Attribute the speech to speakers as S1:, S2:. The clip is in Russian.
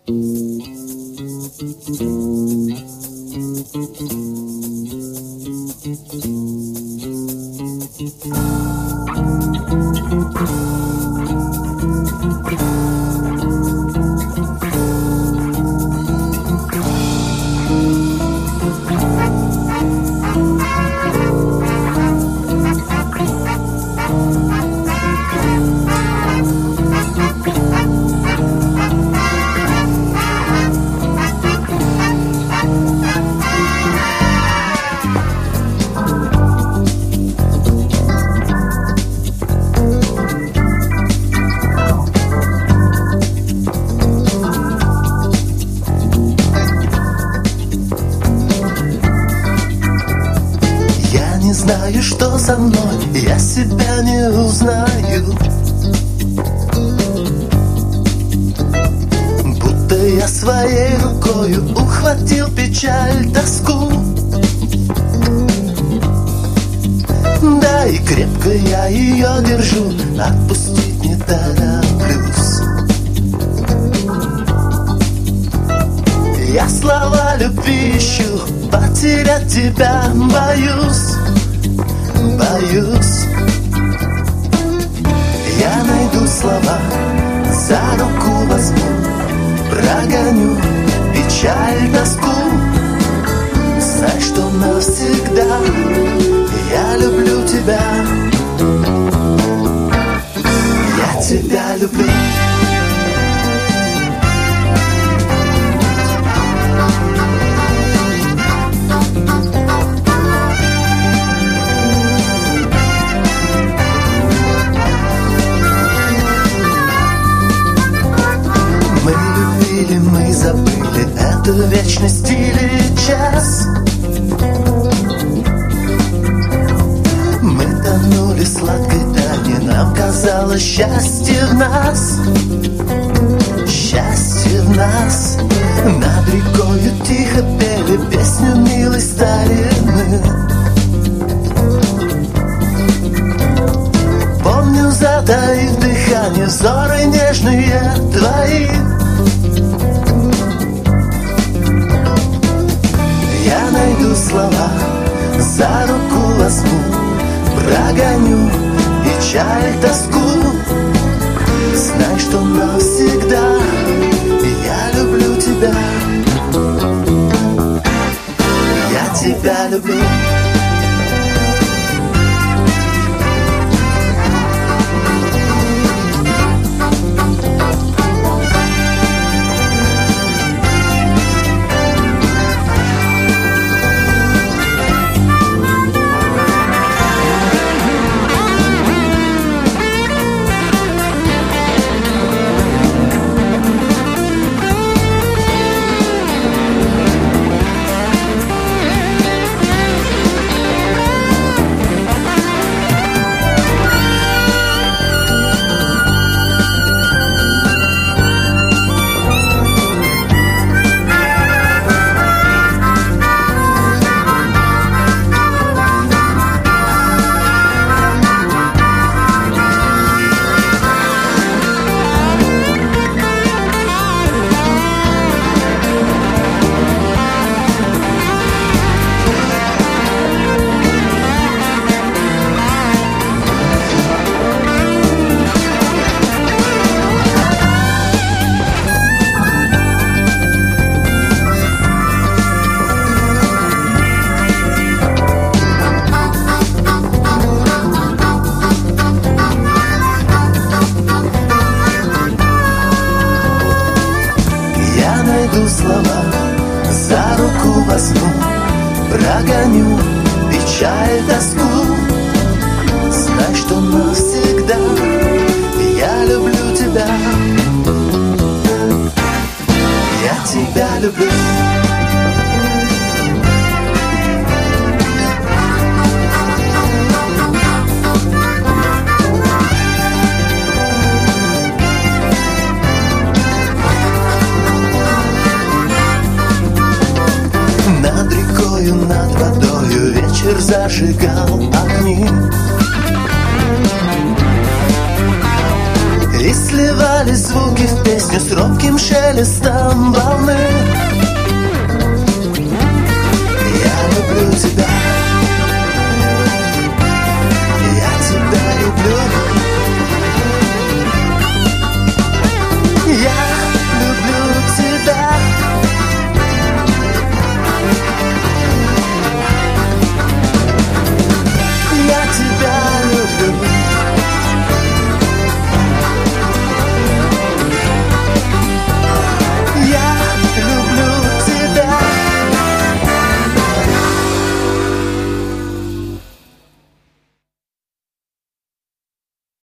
S1: Знаю, что со мной, я себя не узнаю. Будто я своей рукою ухватил печаль, тоску. Да, и крепко я ее держу, отпустить не тороплюсь. Я слова любви ищу, потерять тебя боюсь. Боюсь, я найду слова, за руку возьму, прогоню печаль, тоску. Знай, что навсегда я люблю тебя. Я тебя люблю. Мы забыли эту вечность или час. Мы тонули в сладкой тайне, нам казалось счастье в нас. Счастье в нас. Над рекою тихо пели песню милой старины. Помню, затаив дыхание, взоры нежные твои. Я найду слова, за руку возьму, прогоню печаль, тоску. Знай, что навсегда я люблю тебя. Я тебя люблю. Слова, за руку возьму, прогоню печаль, тоску. Знай, что навсегда я люблю тебя. Я тебя люблю. Над рекою, над водою вечер зажигал огни. И сливались звуки в песню с робким шелестом волны. Я люблю тебя.